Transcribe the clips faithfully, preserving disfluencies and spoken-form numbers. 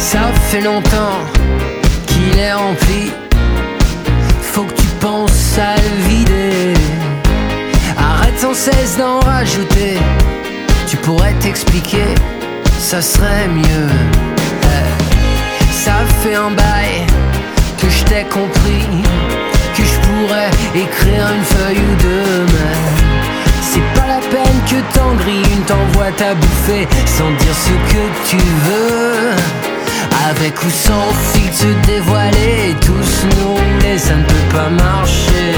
Ça fait longtemps qu'il est rempli, faut que tu penses à le vider. Arrête sans cesse d'en rajouter, tu pourrais t'expliquer, ça serait mieux. Eh, ça fait un bail que je t'ai compris, que je pourrais écrire une feuille ou deux, mais c'est pas la peine que t'en grilles une, t'envoies ta bouffée sans dire ce que tu veux. Avec ou sans filtre se dévoiler, tous nous rouler, ça ne peut pas marcher.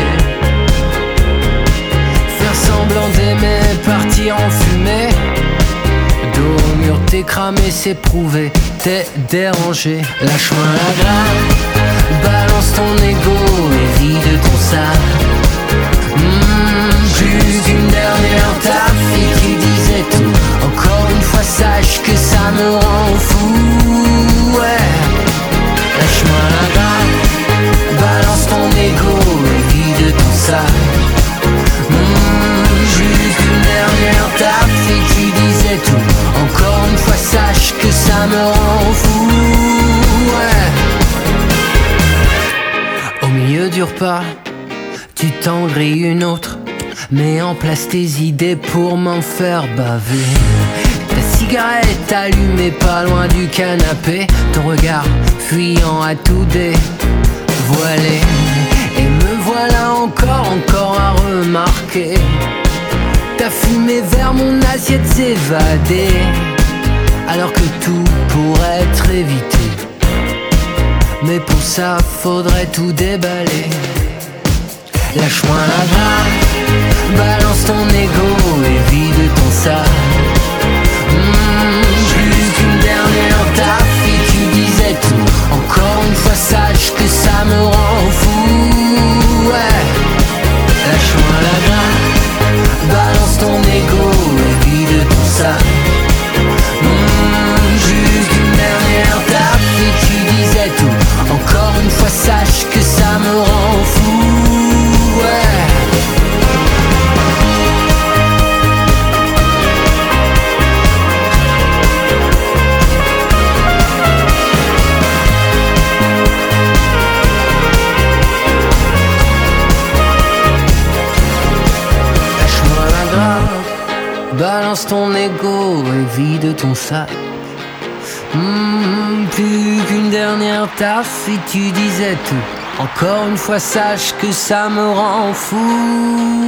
Faire semblant d'aimer, partir en fumée, dos au mur, t'es cramé, c'est prouvé, t'es dérangé. Lâche-moi la grappe, balance ton ego et vide ton sac. Mmh, plus qu'une dernière taf et tu disais tout. Encore une fois sache que ça me rend fou. Ouais, lâche-moi la grappe, balance ton ego et vide ton sac. Mmh, juste une dernière taf et tu disais tout. Encore une fois sache que ça me rend fou. Ouais. Au milieu du repas, tu t'en grilles une autre, mets en place tes idées pour m'en faire baver. Ta cigarette allumée pas loin du canapé, ton regard fuyant à tout dévoiler. Et me voilà encore, encore à remarquer ta fumée vers mon assiette s'évader, alors que tout pourrait être évité. Mais pour ça faudrait tout déballer. Lâche-moi la grappe, balance ton ego et vide ton sac. Mmh, plus qu'une dernière taf et tu disais tout. Encore une fois sache que ça me rend fou. Ouais, lâche-moi la grappe, balance ton ego et vide ton sac. Mmh, juste une dernière taf et tu disais tout. Encore une fois sache que ça me rend fou. Balance ton ego et vide ton sac. Mmh, plus qu'une dernière taf et tu disais tout. Encore une fois sache que ça me rend fou.